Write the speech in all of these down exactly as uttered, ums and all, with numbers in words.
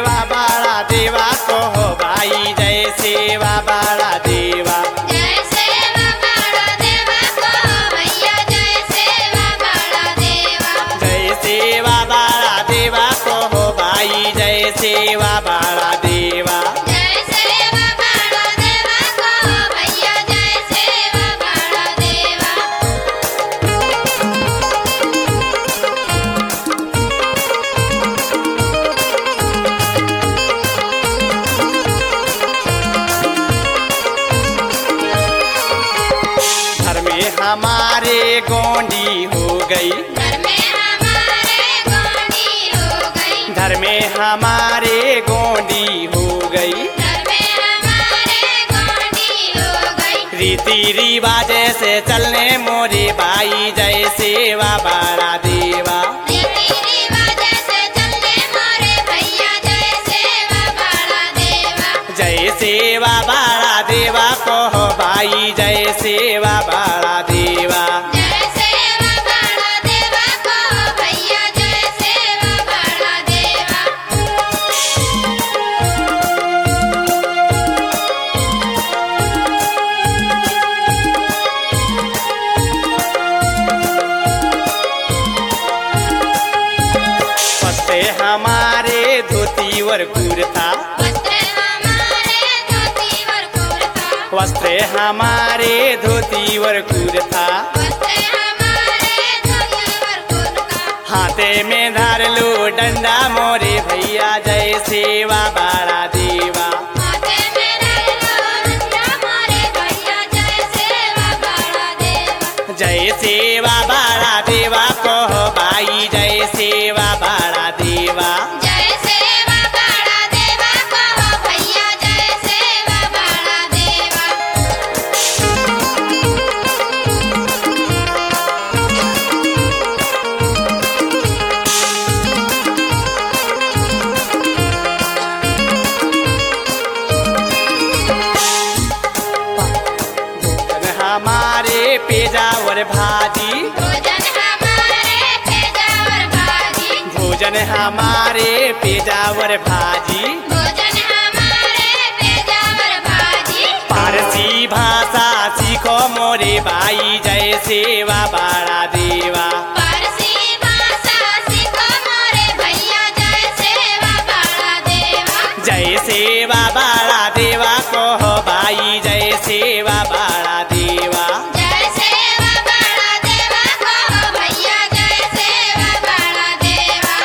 सेवा बाड़ा देवा कहो भाई जय सेवा बाड़ा देवा जय सेवा बाड़ा देवा कहो भैया जय सेवा बाड़ा देवा जय सेवा बाड़ा देवा कहो भाई जय सेवा बाड़ा देवा जय सेवा बाड़ा देवा कहो भैया जय सेवा बाड़ा देवा घर में हमारे गोंडी हो गई घर में हमारे गोंडी हो गई घर में हमारे गोंडी हो गई घर में हमारे गोंडी हो गई रीति रिवाज से चलने मोरे भाई जय सेवा बाड़ा देवा रीति रिवाज से चलने मोरे भैया जय सेवा बाड़ा देवा जय सेवा बाड़ा देवा कहो भाई जय सेवा बाड़ा देवा जय सेवा बाड़ा देवा कहो भैया जय सेवा बाड़ा देवा फस्ते हमारे धोती वर कुर्ता वस्त्र हमारे धोती वर कुर्ता वस्त्र हमारे धोती वर कुर्ता वस्त्र हमारे धोती वर कुर्ता हाथे में धार लो डंडा मोरे भैया जय सेवा बाड़ा देवा माथे में डालो रंगा मोरे भैया जय सेवा बाड़ा देवा जय सेवा बाड़ा देवा कहो भाई जय सेवा बाड़ा देवा जय सेवा बाड़ा देवा कहो भैया जय सेवा बाड़ा देवा भोजन हमारे पेजावर भाजी भोजन हमारे पेजावर भाजी भोजन हमारे पेजावर भाजी भोजन हमारे पेजावर भाजी पारसी भाषा सीखो मोरे भाई जय सेवा बाड़ा देवा पारसी भाषा सीखो मोरे भैया जय सेवा बाड़ा देवा जय सेवा बाड़ा देवा कहो भाई जय सेवा बाड़ा देवा जय सेवा बाड़ा देवा कहो भैया जय सेवा बाड़ा देवा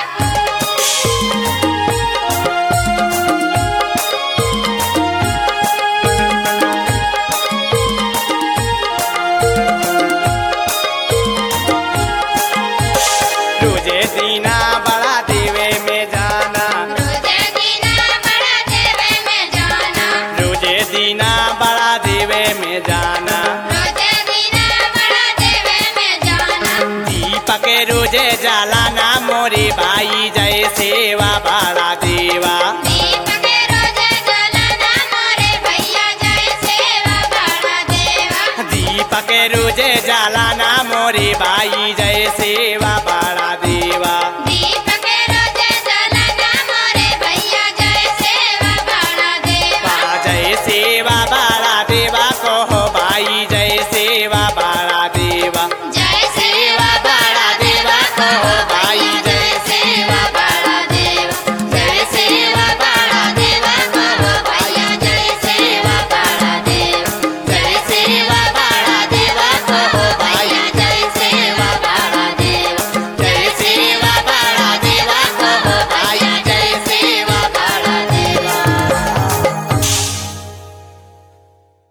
रोजे दीना बड़ा देवे में जाना रोजे दीना बड़ा देवे में जाना रोजे दीना बड़ा देवे में जाना रोजे दीना बड़ा देवे में जाना दीपक रोजे जलाना मोरे भाई जय सेवा बाड़ा देवा दीपक रोजे जलाना मोरे भैया जय सेवा बाड़ा देवा दीपक रोजे जलाना मोरे भाई जय